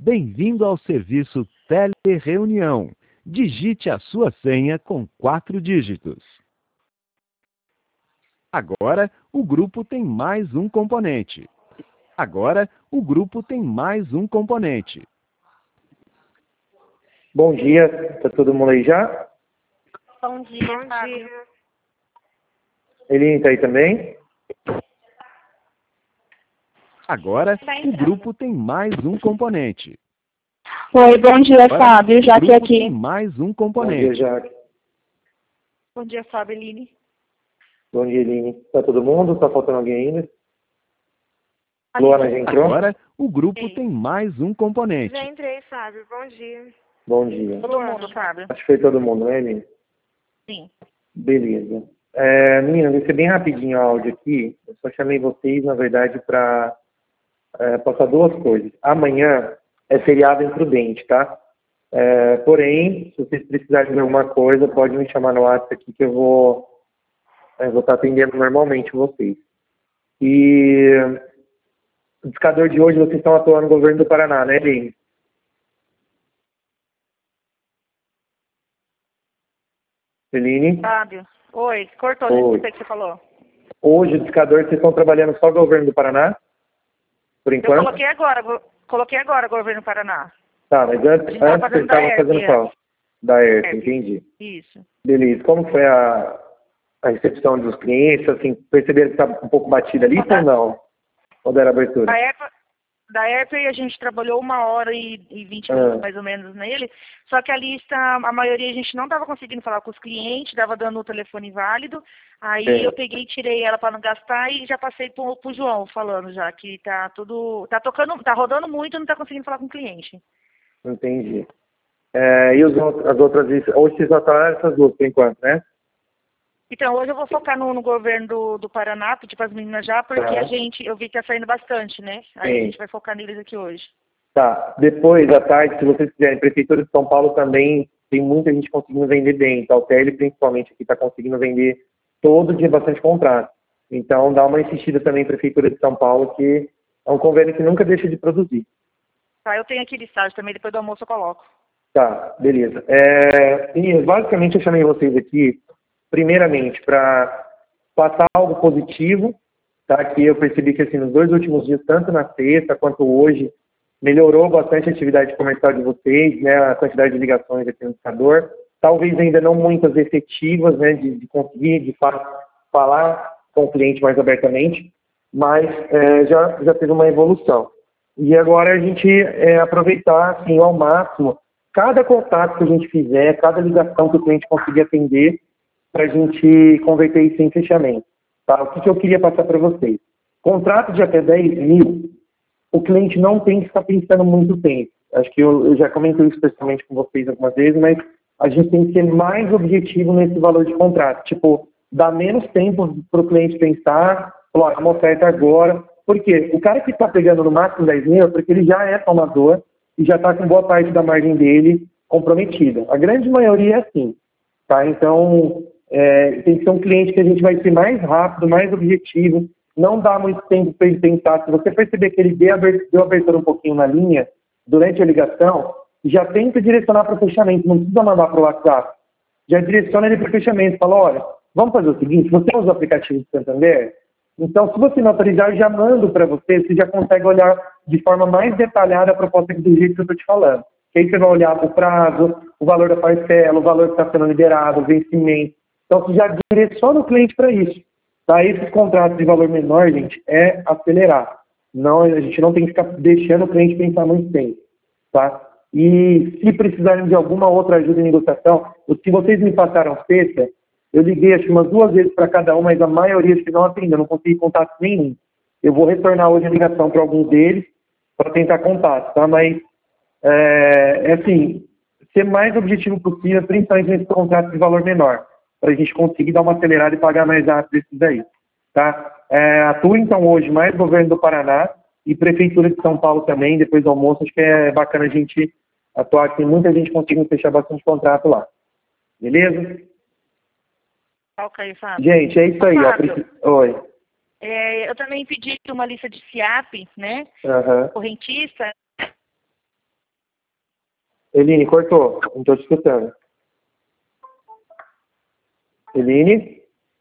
Bem-vindo ao serviço Telereunião. Digite a sua senha com 4 dígitos. Agora, o grupo tem mais um componente. Bom dia, tá todo mundo aí já? Bom dia, Fábio. Eline tá aí também? Agora, o grupo tem mais um componente. Oi, bom dia, Agora, Fábio. o Jaque grupo aqui. tem mais um Bom dia, componente. Jaque. Bom dia, Fábio, Eline. Bom dia, Eline. Tá todo mundo? Tá faltando alguém ainda? Luana já entrou? Agora, o grupo Sim. tem mais um componente. Já entrei, Fábio. Bom dia. Bom dia. Todo mundo, Fábio. Acho que foi todo mundo, né, Eline? Sim. Beleza. Menina, vai ser bem rapidinho o áudio aqui. Eu só chamei vocês, na verdade, para passar duas coisas. Amanhã é feriado em Prudente, tá? Porém, se vocês precisarem de alguma coisa, pode me chamar no WhatsApp aqui que eu vou estar atendendo normalmente vocês. E o discador de hoje, vocês estão atuando no governo do Paraná, né, Eline? Eline? Fábio. Oi, cortou, Oi. não sei o que você falou. Hoje, o discador, vocês estão trabalhando só no governo do Paraná? Por Eu enquanto? coloquei agora governo Paraná. Tá, mas A antes gente tava vocês fazendo da estavam fazendo ERP qual? Da ERP, ERP. entendi. Isso. Beleza. Como foi a recepção dos clientes? Assim, perceberam que estava um pouco batida ali ou não? Ou deram abertura? Da ERP a gente trabalhou 1h20 minutos mais ou menos nele, só que a lista, a maioria a gente não estava conseguindo falar com os clientes, estava dando o telefone inválido, aí Sim. eu peguei e tirei ela para não gastar e já passei pro João falando já que tá rodando muito e não está conseguindo falar com o cliente. Entendi. E as outras listas? Hoje vocês atuaram essas duas por enquanto, né? Então, hoje eu vou focar no governo do Paraná, pedir para as meninas já, porque Tá. eu vi que tá saindo bastante, né? Aí Sim. a gente vai focar neles aqui hoje. Tá. Depois, à tarde, se vocês quiserem, Prefeitura de São Paulo também tem muita gente conseguindo vender bem. Tá? O TL, principalmente, aqui está conseguindo vender todo dia bastante contrato. Então, dá uma insistida também, Prefeitura de São Paulo, que é um convênio que nunca deixa de produzir. Tá, eu tenho aqui listagem também, depois do almoço eu coloco. Tá, beleza. Meninas, basicamente eu chamei vocês aqui, primeiramente, para passar algo positivo, tá? Que eu percebi que, assim, nos 2 últimos dias, tanto na sexta quanto hoje, melhorou bastante a atividade comercial de vocês, né? A quantidade de ligações aqui no indicador. Talvez ainda não muitas efetivas, né? De conseguir, de fato, falar com o cliente mais abertamente, mas já teve uma evolução. E agora a gente aproveitar, assim, ao máximo, cada contato que a gente fizer, cada ligação que o cliente conseguir atender, para a gente converter isso em fechamento. Tá? O que eu queria passar para vocês? Contrato de até 10 mil, o cliente não tem que ficar pensando muito tempo. Acho que eu já comentei isso pessoalmente com vocês algumas vezes, mas a gente tem que ser mais objetivo nesse valor de contrato. Tipo, dar menos tempo para o cliente pensar, falar, uma oferta agora. Por quê? O cara que está pegando no máximo 10 mil é porque ele já é tomador e já está com boa parte da margem dele comprometida. A grande maioria é assim. Tá? Então, tem que ser um cliente que a gente vai ser mais rápido, mais objetivo, não dá muito tempo para ele pensar. Se você perceber que ele deu abertura um pouquinho na linha, durante a ligação, já tenta direcionar para o fechamento, não precisa mandar para o WhatsApp. Já direciona ele para o fechamento, fala, olha, vamos fazer o seguinte, você usa o aplicativo do Santander? Então, se você me autorizar, eu já mando para você já consegue olhar de forma mais detalhada a proposta do jeito que eu estou te falando. Que aí você vai olhar o prazo, o valor da parcela, o valor que está sendo liberado, o vencimento. Então, você já direciona o cliente para isso. Tá? Esses contratos de valor menor, gente, é acelerar. Não, a gente não tem que ficar deixando o cliente pensar muito tempo. Tá? E se precisarem de alguma outra ajuda em negociação, os que vocês me passaram sexta, eu liguei acho que umas 2 vezes para cada um, mas a maioria acho que não atendeu, não consegui contato nenhum. Eu vou retornar hoje a ligação para alguns deles para tentar contato, tá? Mas, assim, ser mais objetivo possível, principalmente nesse contrato de valor menor, para a gente conseguir dar uma acelerada e pagar mais rápido esses daí, tá? Atua, então, hoje mais governo do Paraná e Prefeitura de São Paulo também, depois do almoço, acho que é bacana a gente atuar, que tem muita gente conseguindo fechar bastante contrato lá. Beleza? Ok, Fábio. Gente, é isso aí. Fábio, Oi. eu também pedi uma lista de SIAP, né? Uhum. Correntista. Eline, cortou. Não estou te escutando. Eline?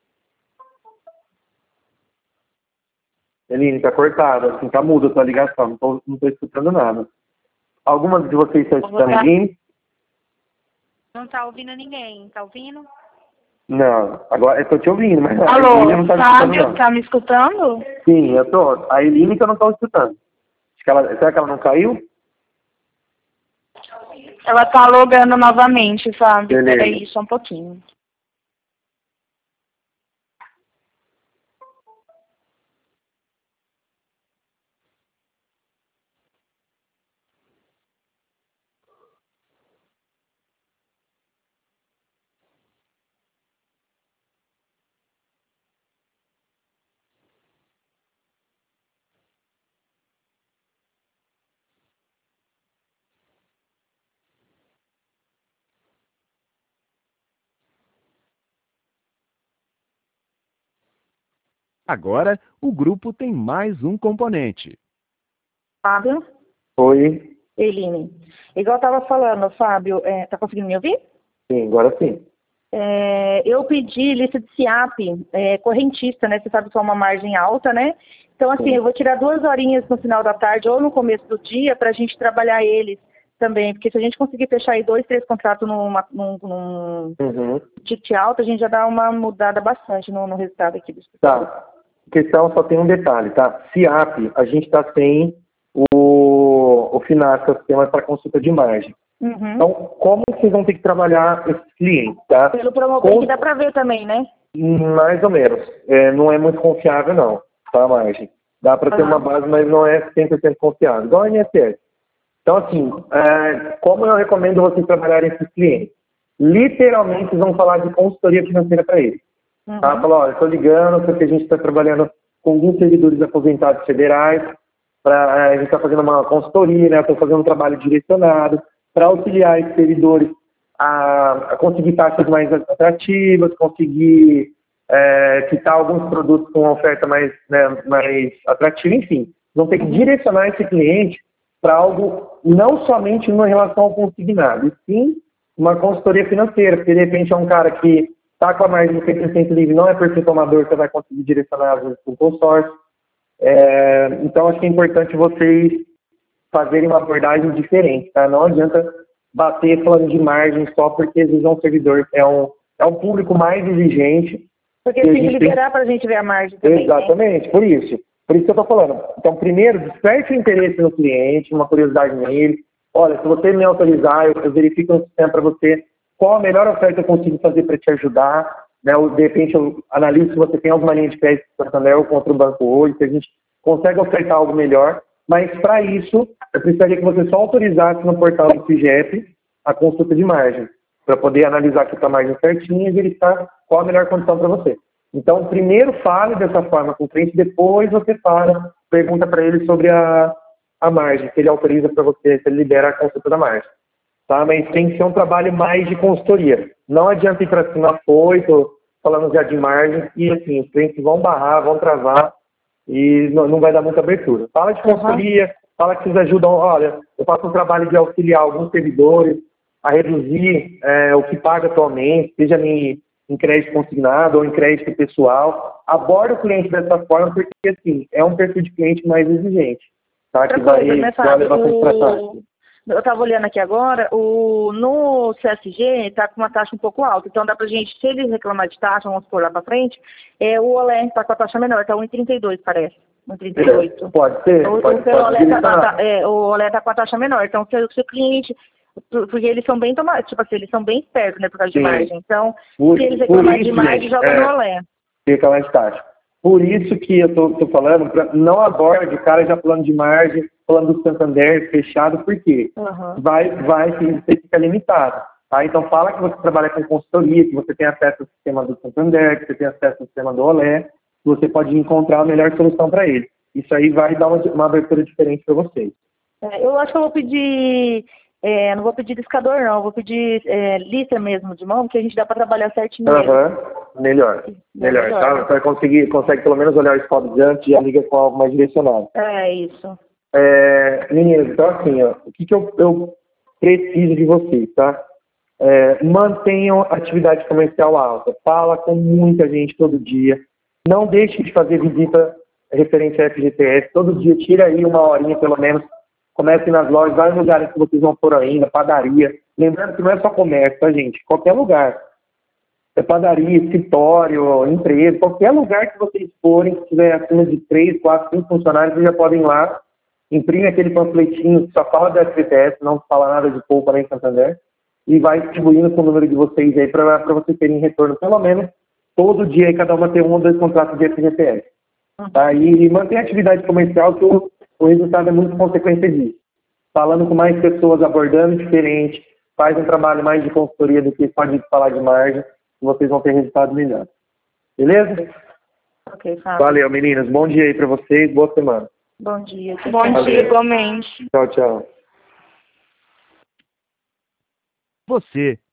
Eline, tá cortada. Assim, tá muda a tua ligação. Não tô escutando nada. Alguma de vocês está escutando Eline? Não tá ouvindo ninguém. Tá ouvindo? Não. Agora eu tô te ouvindo, mas Alô, a Eline não tá escutando, Fábio, não. tá me escutando? Sim, eu tô. A Eline que eu não tô escutando. Será que ela não caiu? Ela tá logando novamente, Fábio. Beleza. Peraí, só um pouquinho. Agora, o grupo tem mais um componente. Fábio? Oi. Eline. Igual eu tava falando, Fábio, tá conseguindo me ouvir? Sim, agora sim. Eu pedi lista de SIAP, correntista, né? Você sabe que é uma margem alta, né? Então, assim, eu vou tirar 2 horinhas no final da tarde ou no começo do dia para a gente trabalhar eles também. Porque se a gente conseguir fechar aí 2, 3 contratos num ticket alto, a gente já dá uma mudada bastante no resultado aqui do escritório. Tá. A questão só tem um detalhe, tá? SIAP, a gente está sem o FINASA, sistema para consulta de margem. Então, como vocês vão ter que trabalhar esses clientes, tá? Pelo Promobem que dá para ver também, né? Mais ou menos. Não é muito confiável, não, tá, a margem. Dá para ter uma base, mas não é 100% confiável. Igual a INSS. Então, assim, como eu recomendo vocês trabalharem esses clientes? Literalmente, vocês vão falar de consultoria financeira para eles. Tá? Falar, olha, estou ligando porque a gente está trabalhando com alguns servidores aposentados federais, a gente está fazendo uma consultoria, né? Estou fazendo um trabalho direcionado para auxiliar esses servidores a conseguir taxas mais atrativas, conseguir quitar alguns produtos com uma oferta mais atrativa, enfim. Vão ter que direcionar esse cliente para algo não somente uma relação ao consignado, e sim uma consultoria financeira, porque de repente é um cara que está com a margem de 100% livre, não é perfeito amador, você vai conseguir direcionar às vezes para o consórcio. Então, acho que é importante vocês fazerem uma abordagem diferente, tá? Não adianta bater falando de margem só porque às vezes é um servidor, é um público mais exigente. Porque tem que liberar para a gente ver a margem também. Exatamente, né? Por isso que eu estou falando. Então, primeiro, desperte o interesse no cliente, uma curiosidade nele. Olha, se você me autorizar, eu verifico no sistema para você qual a melhor oferta que eu consigo fazer para te ajudar. Né? De repente, eu analiso se você tem alguma linha de crédito Santander ou contra o banco hoje, se a gente consegue ofertar algo melhor. Mas, para isso, eu precisaria que você só autorizasse no portal do FIGEP a consulta de margem, para poder analisar aqui a margem certinha e verificar qual a melhor condição para você. Então, primeiro fale dessa forma com o cliente, depois você pergunta para ele sobre a margem, se ele autoriza para você, se ele libera a consulta da margem. Tá? Mas tem que ser um trabalho mais de consultoria. Não adianta ir para cima tô falando já de margem, e assim, os clientes vão barrar, vão travar, e não vai dar muita abertura. Fala de consultoria, fala que vocês ajudam, olha, eu faço um trabalho de auxiliar alguns servidores a reduzir o que paga atualmente, seja em crédito consignado ou em crédito pessoal. Aborda o cliente dessa forma, porque assim, é um perfil de cliente mais exigente, tá? Que vai levar bastante tratamento. Eu estava olhando aqui agora, no CSG está com uma taxa um pouco alta, então dá para gente, se eles reclamar de taxa, vamos por lá para frente, o Olé está com a taxa menor, está 1,32 parece, 1,38. Pode ser, o Olé está com a taxa menor, então se o cliente, porque eles são bem tomados, tipo assim, eles são bem espertos, né, por causa de margem, então se eles reclamarem de margem, joga no Olé. Reclamar de taxa. Por isso que eu tô falando, não aborde o cara já falando de margem, falando do Santander fechado, porque você fica limitado. Tá? Então fala que você trabalha com consultoria, que você tem acesso ao sistema do Santander, que você tem acesso ao sistema do Olé, que você pode encontrar a melhor solução para ele. Isso aí vai dar uma abertura diferente para vocês. Eu acho que eu vou pedir, não vou pedir discador não, eu vou pedir lista mesmo de mão, que a gente dá para trabalhar certinho mesmo. Melhor. Tá? Você consegue pelo menos olhar o scope antes e já liga com algo mais direcionado. Isso. Meninas, então assim, o que eu preciso de vocês, tá? Mantenham a atividade comercial alta. Fala com muita gente todo dia. Não deixe de fazer visita referente a FGTS. Todo dia tira aí uma horinha pelo menos. Comece nas lojas, vai em lugares que vocês vão por ainda, padaria. Lembrando que não é só comércio, tá, gente? Qualquer lugar. Padaria, escritório, empresa, qualquer lugar que vocês forem, que tiver acima de 3, 4, 5 funcionários, vocês já podem ir lá, imprime aquele panfletinho que só fala da FGTS, não fala nada de poupa nem Santander, e vai distribuindo com o número de vocês aí para vocês terem retorno, pelo menos, todo dia aí cada uma ter um ou dois contratos de FGTS. Tá? E mantém a atividade comercial, que o resultado é muito consequência disso. Falando com mais pessoas, abordando diferente, faz um trabalho mais de consultoria do que só de falar de margem, e vocês vão ter resultado melhor. Beleza? Ok, Fábio. Valeu, meninas. Bom dia aí para vocês, boa semana. Bom dia. Bom dia, igualmente. Tchau, tchau. Você